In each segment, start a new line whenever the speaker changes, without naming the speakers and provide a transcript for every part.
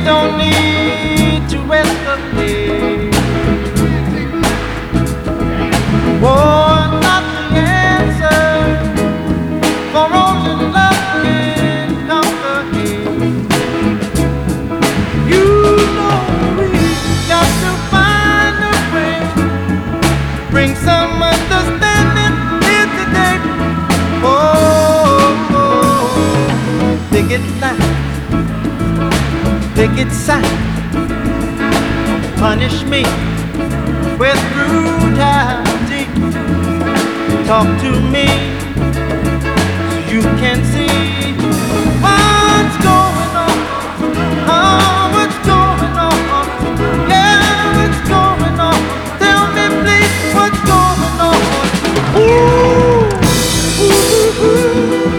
don't need to escalate. War not the answer, for only love can conquer hate. You know we got to find a way, bring some understanding here today. Pick it line, pick it side, punish me with brutality. Talk to me so you can see what's going on. Oh, what's going on? Yeah, what's going on? Tell me please what's going on. Ooh, ooh, ooh, ooh.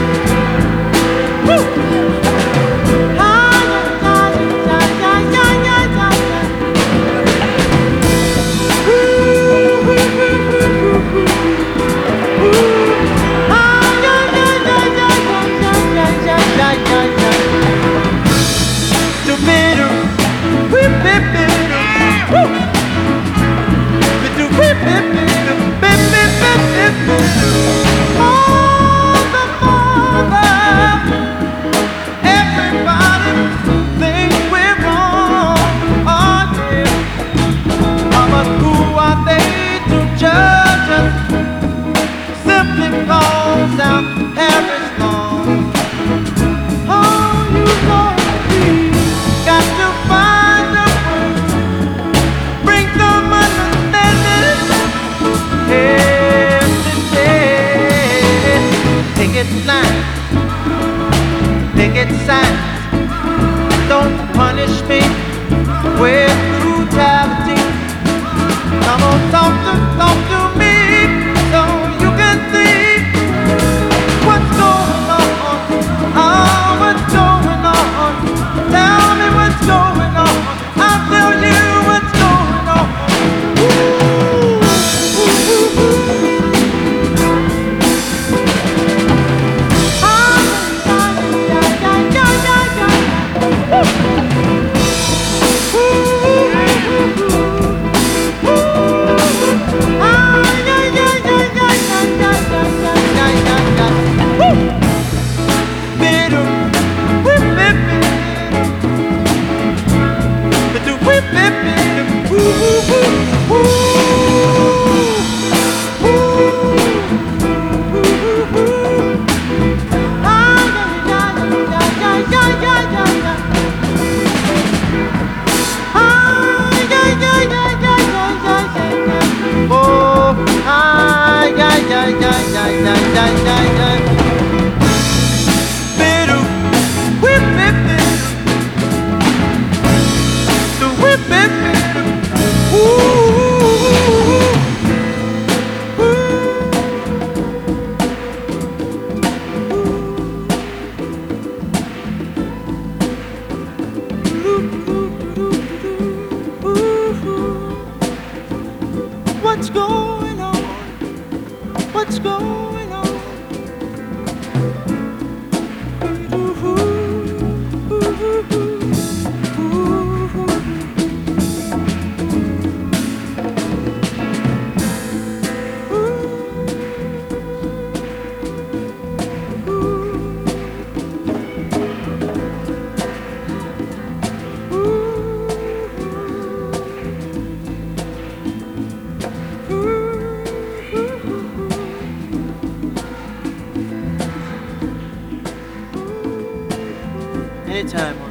Don't punish me with brutality. Come on, talk to me so you can see what's going on. Oh, what's going on? Tell me what's going on. I'll tell you what's going on. Ooh, ooh, ooh, ooh. What's going on? What's going on? Ooh, ooh, ooh, ooh. Anytime.